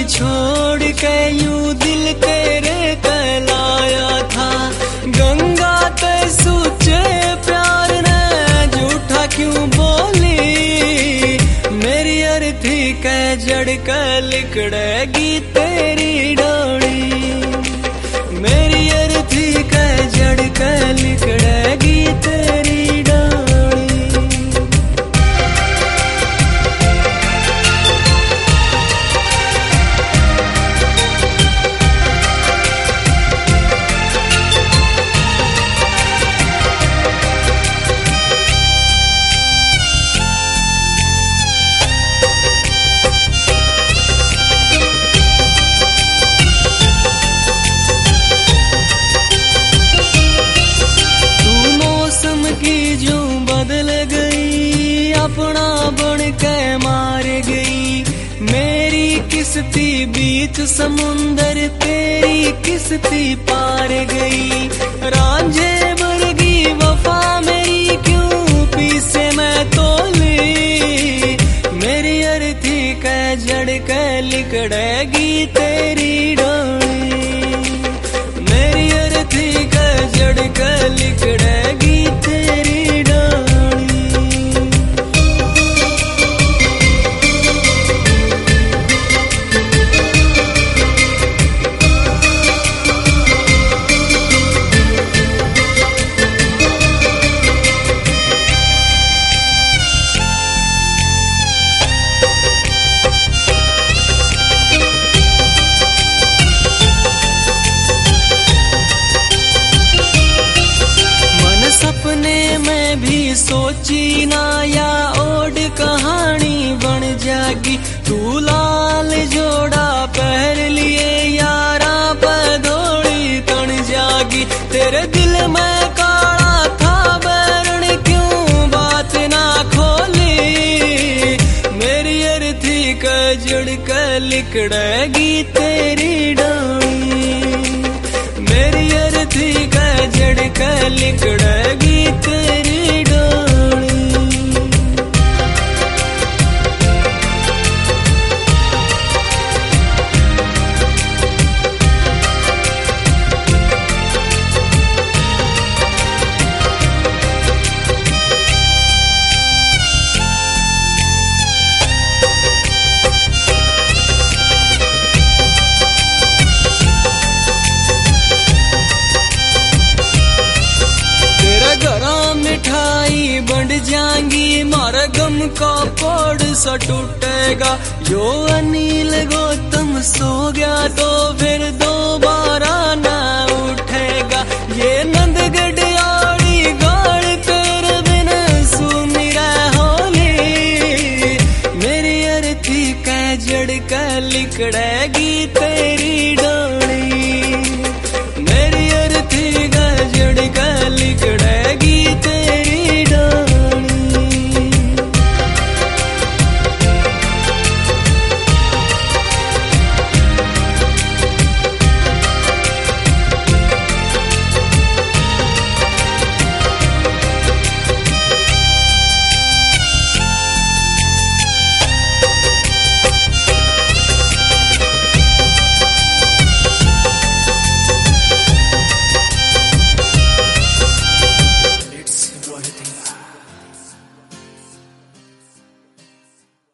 छोड़ के यूं दिल तेरे कहलाया था। गंगा ते सूचे प्यार ने झूठा क्यों बोली, मेरी अर्थी के जड़ के लिकड़ेगी तेरी डोली, मेरी अर्थी के जड़ के लिकड़ेगी तेरी डोली। अपना बन के मार गई मेरी किस्ती बीच समुंदर तेरी किस्ती पार गई। रांझे वर्गी वफा मेरी क्यों पीछे मैं तोली, मेरी अर्थी के जड़ के लिकड़ेगी तेरी डोली, मेरी अर्थी के जड़ के लिकड़ेगी तेरी डोली। सपने में भी सोची ना या ओड कहानी बन जाएगी, तू लाल जोड़ा पहन लिए यारा पधोड़ी तन जागी। तेरे दिल में काला था बैरण क्यों बात ना खोली, मेरी अर्थी के जड़ के लिकड़ेगी तेरी डोली, मेरी अर्थी के जड़ के लिकड़ेगी तेरी डोली। मिठाई बंट जाएंगी मारा गम का पौड़ सा टूटेगा, यो अनिल गौतम सो गया तो फिर दोबारा ना उठेगा। ये नंदगढ़ आड़ी गाड़ तेरे बिन सुनी होली, मेरी अर्थी के जड़ के लिकड़ेगी तेरी